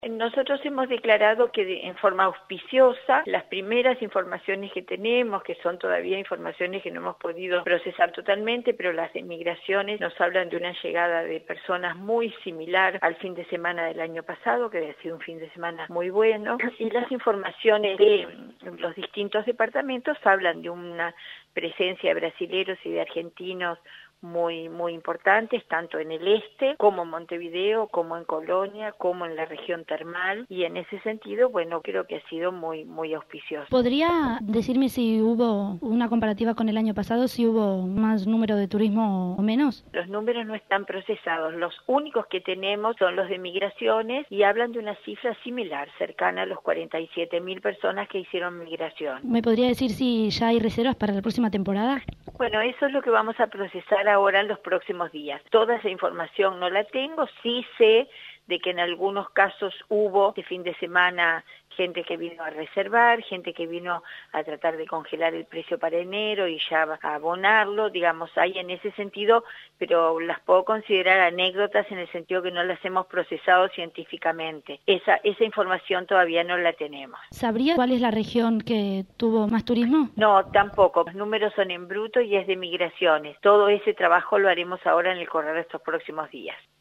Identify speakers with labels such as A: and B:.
A: Nosotros hemos declarado que en forma auspiciosa las primeras informaciones que tenemos, que son todavía informaciones que no hemos podido procesar totalmente, pero las de migraciones nos hablan de una llegada de personas muy similar al fin de semana del año pasado, que había sido un fin de semana muy bueno, y las informaciones de los distintos departamentos hablan de una presencia de brasileros y de argentinos muy importantes, tanto en el este, como en Montevideo, como en Colonia, como en la región termal, y en ese sentido, bueno, creo que ha sido muy auspicioso.
B: ¿Podría decirme si hubo una comparativa con el año pasado, si hubo más número de turismo o menos?
A: Los números no están procesados, los únicos que tenemos son los de migraciones y hablan de una cifra similar, cercana a los 47.000 personas que hicieron migración.
B: ¿Me podría decir si ya hay reservas para la próxima temporada?
A: Bueno, eso es lo que vamos a procesar ahora en los próximos días. Toda esa información no la tengo, sí sé de que en algunos casos hubo este fin de semana gente que vino a reservar, gente que vino a tratar de congelar el precio para enero y ya a abonarlo, digamos, hay en ese sentido, pero las puedo considerar anécdotas en el sentido que no las hemos procesado científicamente. Esa información todavía no la tenemos.
B: ¿Sabría cuál es la región que tuvo más turismo?
A: No, tampoco. Los números son en bruto y es de migraciones. Todo ese trabajo lo haremos ahora en el correr de estos próximos días.